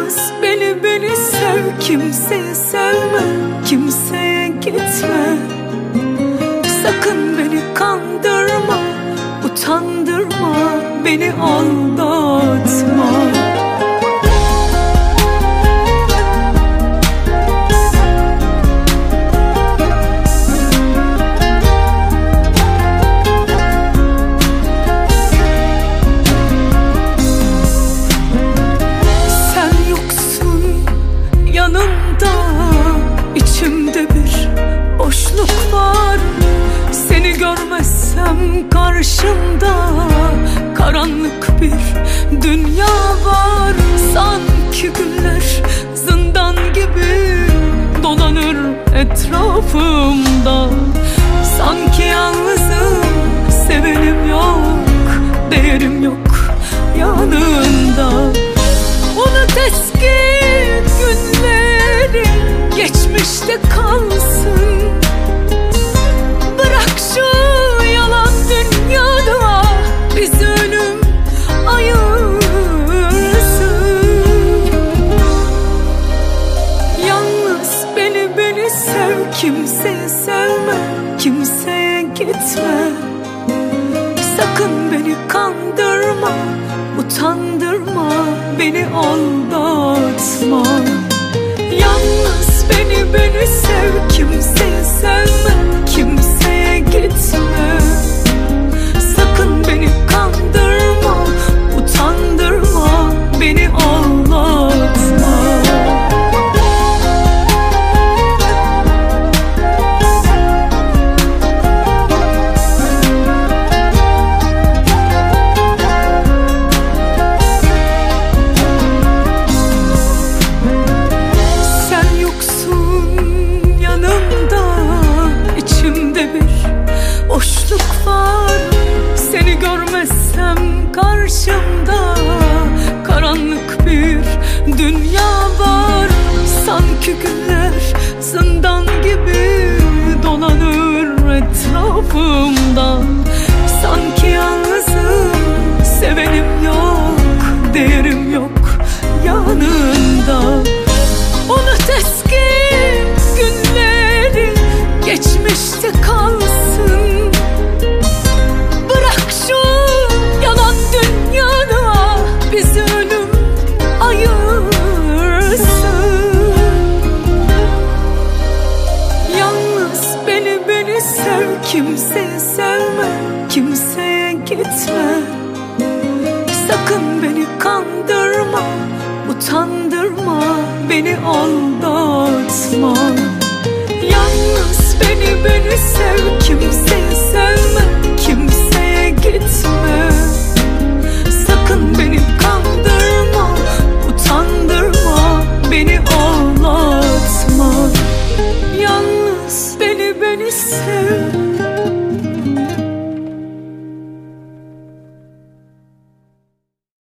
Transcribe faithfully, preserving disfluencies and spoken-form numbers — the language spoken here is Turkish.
Yalnız beni beni sev, kimseyi sevme, kimseye gitme. Sakın beni kandırma, utandırma, beni aldatma. İçimde bir boşluk var. Seni görmezsem karşımda karanlık bir dünya var. Sanki günler zindan gibi dolanır etrafımda. Sanki yalnızım, sevenim yok, değerim yok yanında. Unut eski günleri, geçmişte kalsın. Bırak şu yalan dünyada bizi ölüm ayırsın. Yalnız beni beni sev, kimseyi sevme, kimseye gitme. Sakın beni kandırma, utandırma, beni aldatma. Yalnız beni beni sev, kimseyi sevme, kimseye gitme. Sakın beni kandırma, utandırma, beni ağlatma. Seni görmezsem karşımda karanlık bir dünya var. Sanki günler zindan gibi dolanır etrafımda. Sanki yalnızım, sevenim yok, değerim yok yanında. Unut eski günleri, geçmişte kalsın. Bizi ölüm ayırsın. Yalnız beni beni sev, kimseyi sevme, kimseye gitme. Sakın beni kandırma, utandırma, beni aldatma. Yalnız beni beni sev, kimseyi sevme, kimseye gitme. Sakın beni kandırma, utandırma, beni ağlatma. Yalnız beni beni sev.